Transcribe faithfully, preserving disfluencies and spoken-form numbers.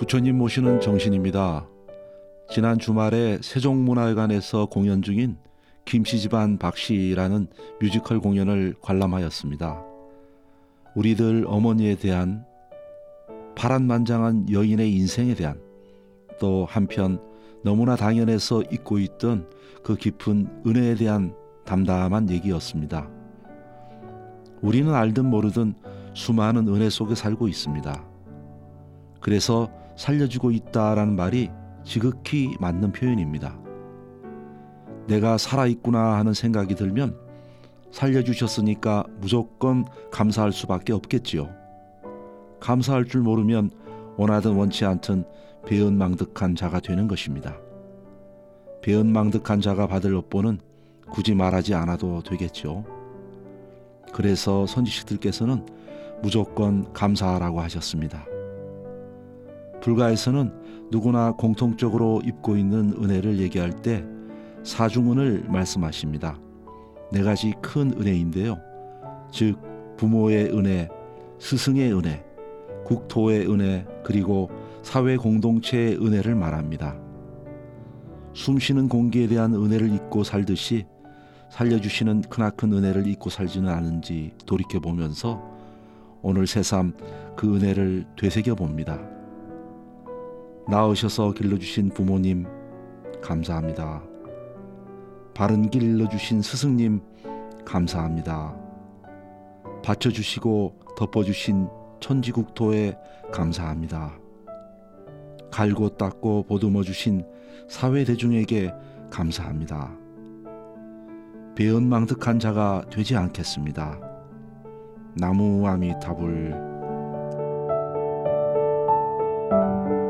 부처님 모시는 정신입니다. 지난 주말에 세종문화회관에서 공연 중인 김씨 집안 박씨라는 뮤지컬 공연을 관람하였습니다. 우리들 어머니에 대한 파란만장한 여인의 인생에 대한 또 한편 너무나 당연해서 잊고 있던 그 깊은 은혜에 대한 담담한 얘기였습니다. 우리는 알든 모르든 수많은 은혜 속에 살고 있습니다. 그래서 살려주고 있다라는 말이 지극히 맞는 표현입니다. 내가 살아있구나 하는 생각이 들면 살려주셨으니까 무조건 감사할 수밖에 없겠지요. 감사할 줄 모르면 원하든 원치 않든 배은망덕한 자가 되는 것입니다. 배은망덕한 자가 받을 업보는 굳이 말하지 않아도 되겠죠. 그래서 선지식들께서는 무조건 감사하라고 하셨습니다. 불가에서는 누구나 공통적으로 입고 있는 은혜를 얘기할 때 사중은을 말씀하십니다. 네 가지 큰 은혜인데요. 즉 부모의 은혜, 스승의 은혜, 국토의 은혜, 그리고 사회 공동체의 은혜를 말합니다. 숨쉬는 공기에 대한 은혜를 잊고 살듯이 살려주시는 크나큰 은혜를 잊고 살지는 않은지 돌이켜보면서 오늘 새삼 그 은혜를 되새겨봅니다. 낳으셔서 길러주신 부모님 감사합니다. 바른 길 일러주신 스승님 감사합니다. 받쳐주시고 덮어주신 천지국토에 감사합니다. 갈고 닦고 보듬어 주신 사회대중에게 감사합니다. 배은망덕한 자가 되지 않겠습니다. 나무 아미타불.